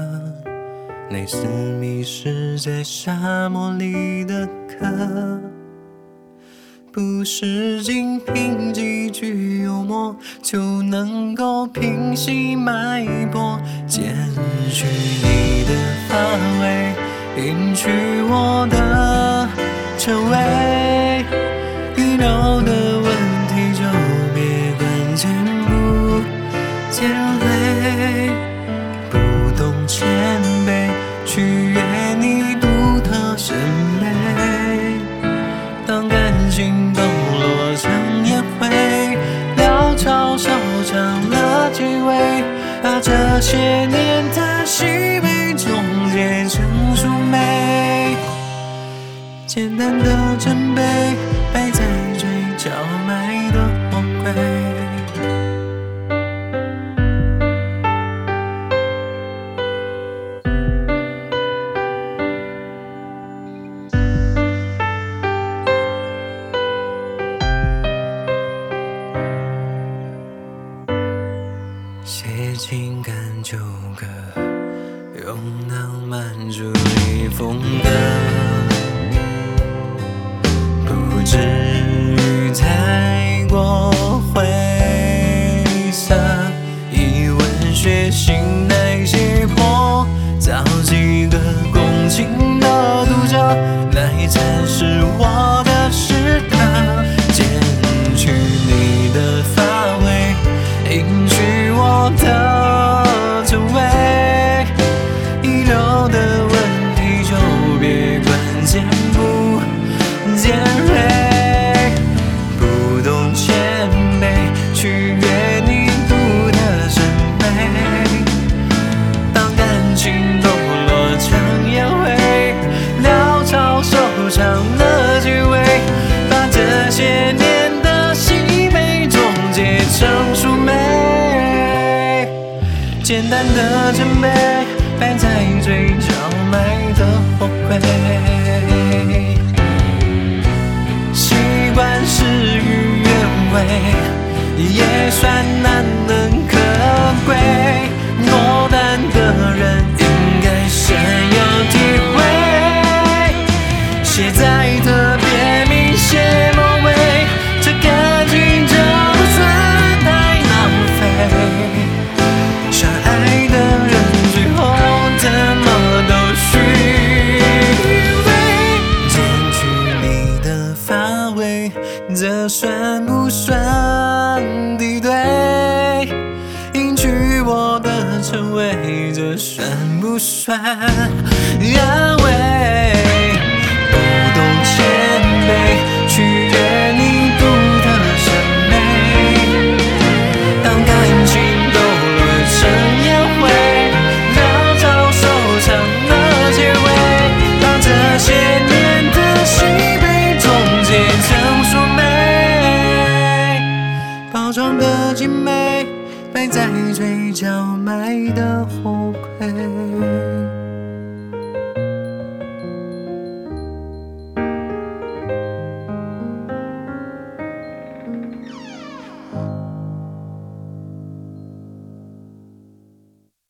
类似迷失在沙漠里的歌，不是仅凭几句幽默就能够平息脉搏，剪去你的发尾，隐去我的称谓，遗留的问题就别管见不见累，不懂谦卑，取悦你独特审美。当感情都落成烟灰，潦草收场了结尾，把这些年的喜悲总结成熟美。简单的真悲，摆在嘴角埋的货柜。写情感旧歌，用浪漫主义风格，不至于太过晦涩，以文学性来胁迫，找几个共情的读者来阐释我的时刻，剪去你的发尾，隐去我的称谓，遗留的问题就别管见不见累，不懂谦卑，取悦你独特审美。当感情都落成烟灰，潦草收场了结尾，把这些年的喜悲总结成熟美。简单的真悲，摆在嘴角埋的货柜。习惯事与愿违，也算难能可贵。落单的人应该深有体会，写在特别明显末尾，这感情就算太浪费。相爱的人最后怎么都虚伪，剪去你的发尾，这算不算敌对？隐去我的称谓，这算不算安慰？